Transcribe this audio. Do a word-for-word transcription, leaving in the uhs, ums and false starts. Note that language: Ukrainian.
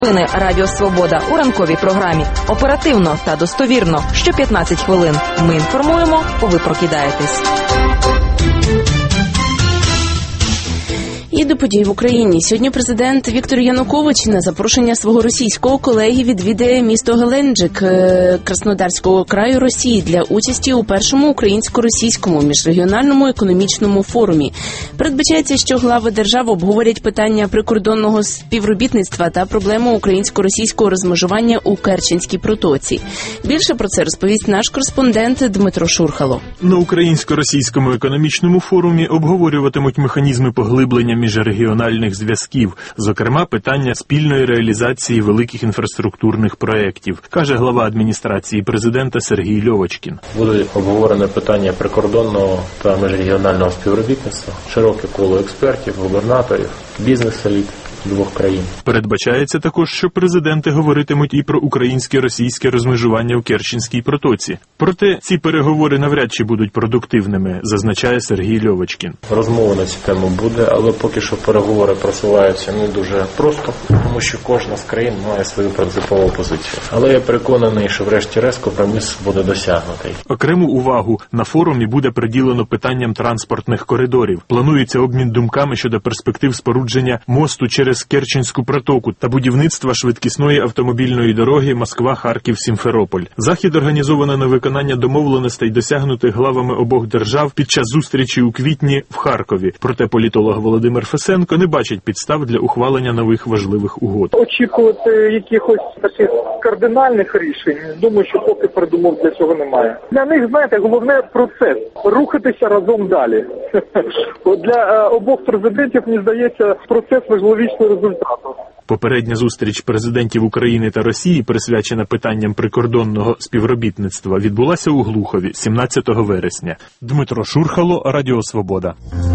Новини Радіо Свобода у ранковій програмі. Оперативно та достовірно. Що п'ятнадцять хвилин. Ми інформуємо, ви прокидаєтесь. І до подій в Україні. Сьогодні президент Віктор Янукович на запрошення свого російського колеги відвідає місто Геленджик Краснодарського краю Росії для участі у першому українсько-російському міжрегіональному економічному форумі. Передбачається, що глави держав обговорять питання прикордонного співробітництва та проблему українсько-російського розмежування у Керченській протоці. Більше про це розповість наш кореспондент Дмитро Шурхало. На українсько-російському економічному форумі обговорюватимуть механізми поглиблення міжрегіональних зв'язків, зокрема питання спільної реалізації великих інфраструктурних проєктів, каже глава адміністрації президента Сергій Льовочкін. Буде обговорене питання прикордонного та міжрегіонального співробітництва, широке коло експертів, губернаторів, бізнес-еліт двох країн. Передбачається також, що президенти говоритимуть і про українське-російське розмежування в Керченській протоці. Проте ці переговори навряд чи будуть продуктивними, зазначає Сергій Льовочкін. Розмова на цю тему буде, але поки що переговори просуваються не дуже просто, тому що кожна з країн має свою принципову позицію. Але я переконаний, що врешті-решт компроміс буде досягнутий. Окрему увагу на форумі буде приділено питанням транспортних коридорів. Планується обмін думками щодо перспектив спорудження мосту через Керченську протоку та будівництва швидкісної автомобільної дороги Москва-Харків-Сімферополь. Захід організовано на виконання домовленостей, досягнутих главами обох держав під час зустрічі у квітні в Харкові. Проте політолог Володимир Фесенко не бачить підстав для ухвалення нових важливих угод. Очікувати якихось таких кардинальних рішень, думаю, що поки передумов для цього немає. Для них, знаєте, головне процес – рухатися разом далі. Для обох президентів, мені здається, процес важливіший результату. Попередня зустріч президентів України та Росії, присвячена питанням прикордонного співробітництва, відбулася у Глухові сімнадцятого вересня. Дмитро Шурхало, Радіо Свобода.